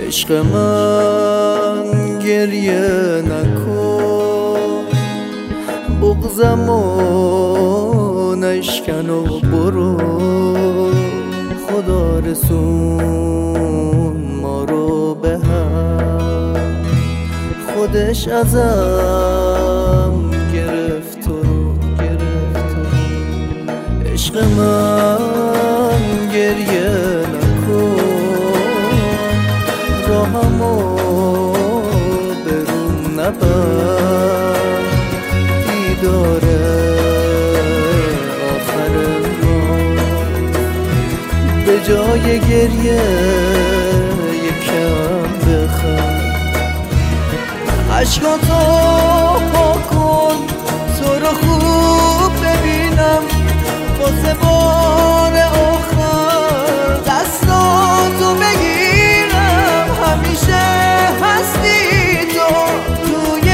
عشق من گریه نکن، بغضمو نشکن و برو. خدا رسون ما رو به هم، خودش ازم گرفت و عشق من گریه نکن، راهمو برون نبر. دیداره آخر راه، به جای گریه یکم بخند. عشقاتو پاک کن، تو رو خوب ببینم، واسه بار آخر دستاتو بگیرم. همیشه هستی تو توی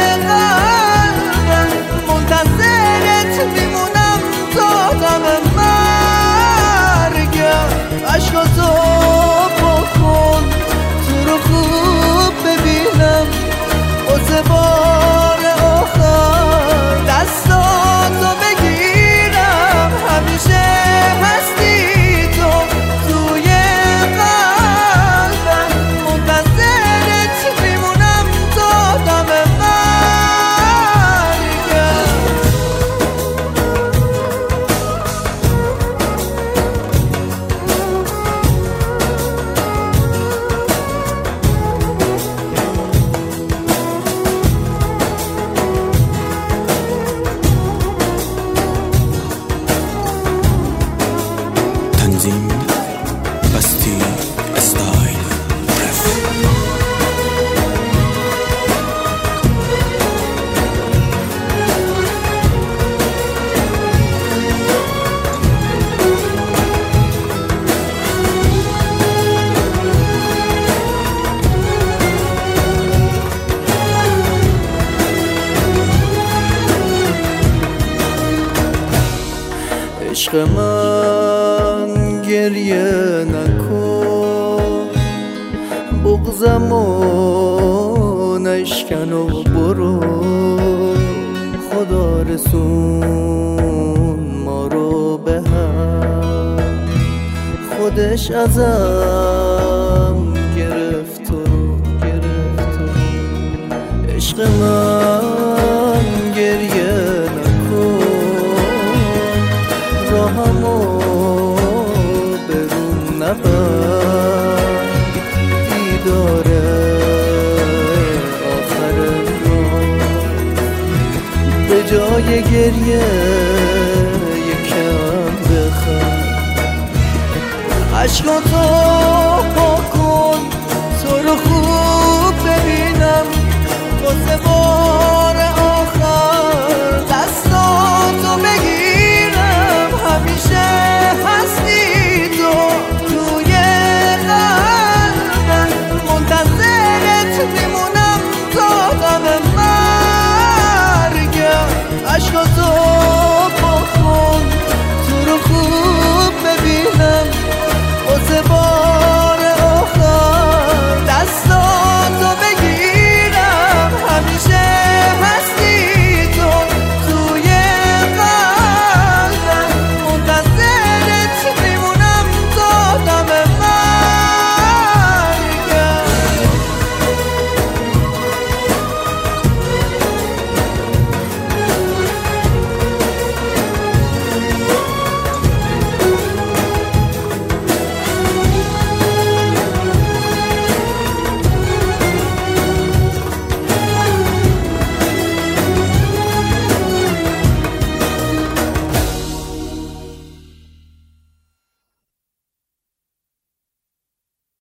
قلبم، منتظرت میمونم تا دم مرگم. عشقاتو پاک کن، تو رو خوب ببینم، واسه بار آخر دستاتو بگیرم. همیشه هستی تو توی قلبم، منتظرت میمونم تا دم مرگم. تنظیم بستی استایل رف. عشق من گریه نکن، بغضمو نشکن و برو. خدا رسون ما رو به هم، خودش ازم گرفت و عشق من گریه نکن، راهمو برون نبر. دیداره آخر راه، به جای گریه یکم بخند. عشقاتو پاک کن، تو رو خوب ببینم، واسه